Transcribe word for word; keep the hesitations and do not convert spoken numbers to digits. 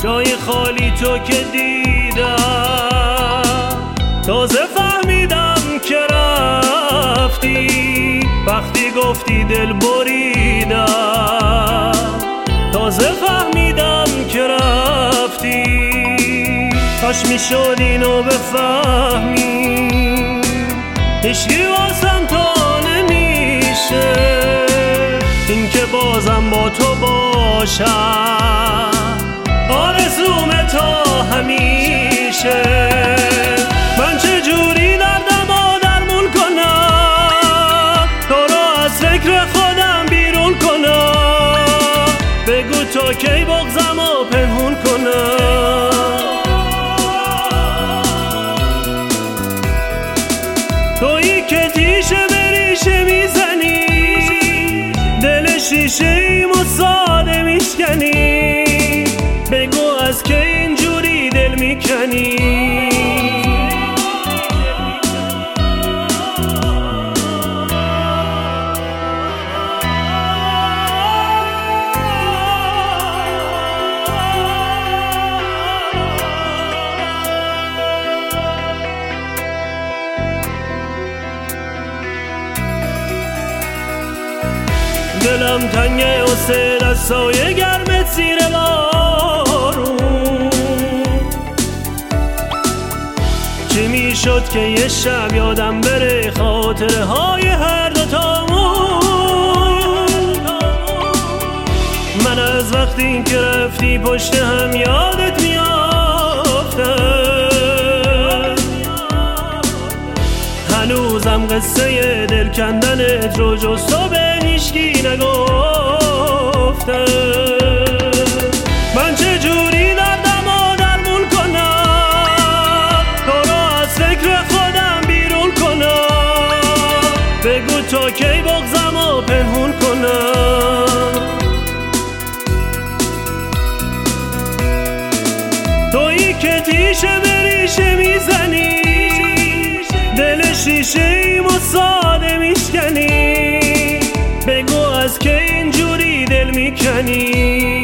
جای خالی تو که دیدم، تازه فهمیدم که رفتی. وقتی گفتی دل بریدم، تازه فهمیدم که رفتی. کاش میشد اینو بفهمی، هیچکی واسم تا نمیشه، این که بازم با تو باشم آرزومه تا همیشه. من چجوری دردمو درمون کنم، تو رو از فکر خودم بیرون کنم. بگو تا کی بغضمو پنهون کنم. تویی که تیشه بریشه میزنی، دل شیشه ایمو ساده میشکنی. بگو از که اینجوری دل میکنی. دلم تنگه و سه دستای گرمت زیر بارون. چی میشد که یه شب یادم بره خاطره های هر دوتامون. من از وقتی که رفتی پشت هم یادت میافتم. هنوزم قصه دل کندنت رو جز تو به هیچکی نگفتم. من چجوری دردمو درمون کنم، تو رو از فکر خودم بیرون کنم. بگو تا کی بغضمو پنهون کنم. تویی که تیشه بریشه میزنی، دل شیشه ایمو ساده میشکنی. بگو از که اینجوری دل میکنی.